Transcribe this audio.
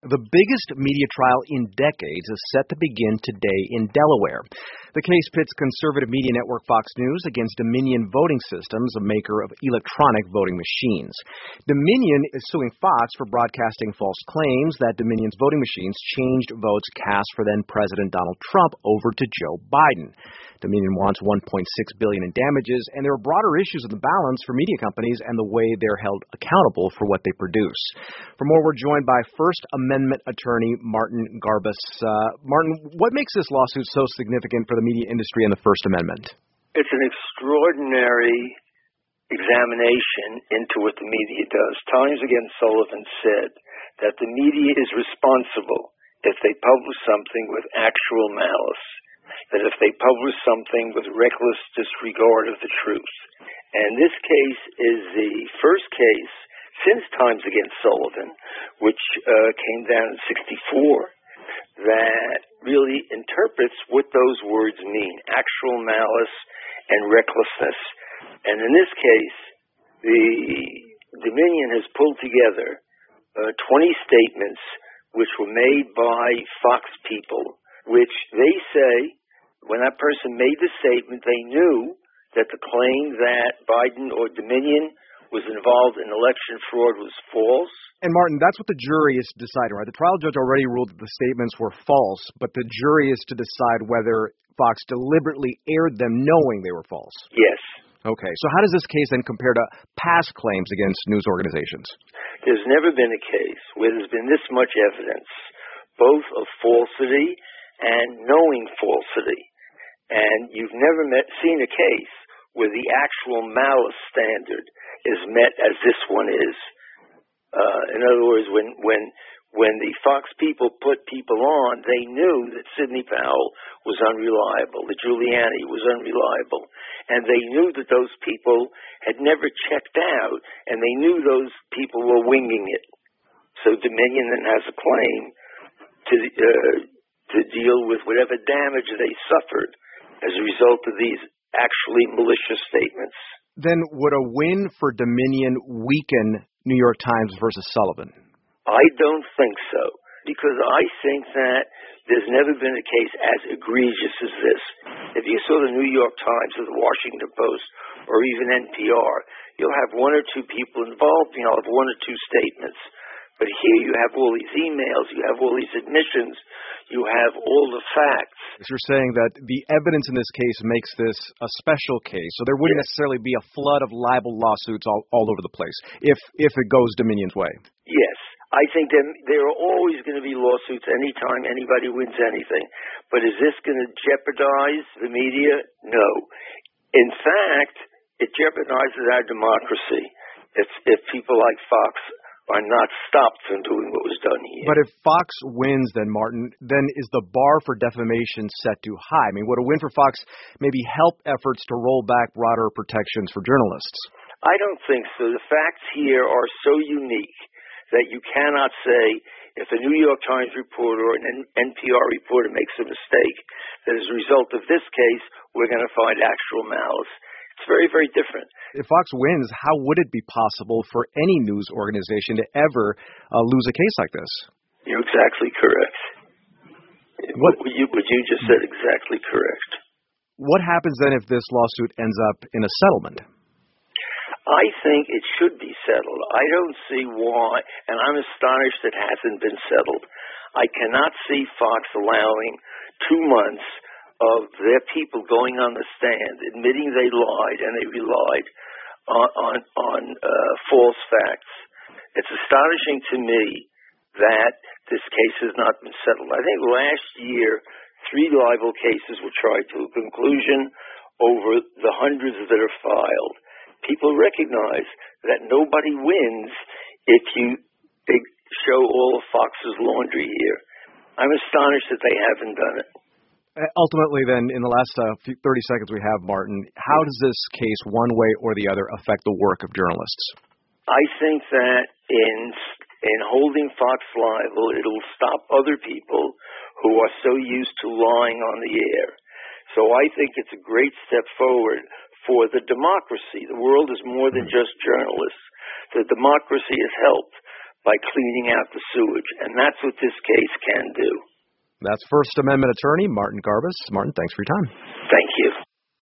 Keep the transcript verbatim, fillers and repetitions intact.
The biggest media trial in decades is set to begin today in Delaware. The case pits conservative media network Fox News against Dominion Voting Systems, a maker of electronic voting machines. Dominion is suing Fox for broadcasting false claims that Dominion's voting machines changed votes cast for then-President Donald Trump over to Joe Biden. Dominion wants one point six billion dollars in damages, and there are broader issues in the balance for media companies and the way they're held accountable for what they produce. For more, we're joined by First Amendment attorney Martin Garbus. Uh, Martin, what makes this lawsuit so significant for the media industry and the First Amendment? It's an extraordinary examination into what the media does. Times Against Sullivan said that the media is responsible if they publish something with actual malice, that if they publish something with reckless disregard of the truth. And this case is the first case since Times Against Sullivan, which uh, came down in sixty-four, that really interprets what those words mean, actual malice and recklessness. And in this case, the Dominion has pulled together uh, twenty statements which were made by Fox people, which they say, when that person made the statement, they knew that the claim that Biden or Dominion was involved in election fraud was false. And Martin, that's what the jury is deciding, right? The trial judge already ruled that the statements were false, but the jury is to decide whether Fox deliberately aired them knowing they were false. Yes. Okay, so how does this case then compare to past claims against news organizations? There's never been a case where there's been this much evidence, both of falsity and knowing falsity. And you've never met, seen a case where the actual malice standard is met as this one is. Uh, in other words, when when when the Fox people put people on, they knew that Sidney Powell was unreliable, that Giuliani was unreliable, and they knew that those people had never checked out, and they knew those people were winging it. So Dominion then has a claim to uh, to deal with whatever damage they suffered as a result of these actually malicious statements. Then would a win for Dominion weaken New York Times versus Sullivan? I don't think so, because I think that there's never been a case as egregious as this. If you saw the New York Times or the Washington Post or even N P R, you'll have one or two people involved, and you'll have one or two statements. But here you have all these emails, you have all these admissions, you have all the facts. You're saying that the evidence in this case makes this a special case, so there wouldn't yes. necessarily be a flood of libel lawsuits all, all over the place if if it goes Dominion's way. Yes. I think that there are always going to be lawsuits anytime anybody wins anything. But is this going to jeopardize the media? No. In fact, it jeopardizes our democracy if, if people like Fox are not stopped from doing what was done here. But if Fox wins, then, Martin, then is the bar for defamation set too high? I mean, would a win for Fox maybe help efforts to roll back broader protections for journalists? I don't think so. The facts here are so unique that you cannot say if a New York Times reporter or an N P R reporter makes a mistake, that as a result of this case, we're going to find actual malice. It's very, very different. If Fox wins, how would it be possible for any news organization to ever uh, lose a case like this? You're exactly correct. What, what, you, what you just said, exactly correct. What happens then if this lawsuit ends up in a settlement? I think it should be settled. I don't see why, and I'm astonished it hasn't been settled. I cannot see Fox allowing two months of their people going on the stand, admitting they lied and they relied on on, on uh, false facts. It's astonishing to me that this case has not been settled. I think last year, three libel cases were tried to a conclusion over the hundreds that are filed. People recognize that nobody wins if you show all of Fox's laundry here. I'm astonished that they haven't done it. Ultimately, then, in the last uh, few, thirty seconds we have, Martin, how does this case, one way or the other, affect the work of journalists? I think that in in holding Fox liable, it'll stop other people who are so used to lying on the air. So I think it's a great step forward for the democracy. The world is more than just journalists. The democracy is helped by cleaning out the sewage. And that's what this case can do. That's First Amendment attorney Martin Garbus. Martin, thanks for your time. Thank you.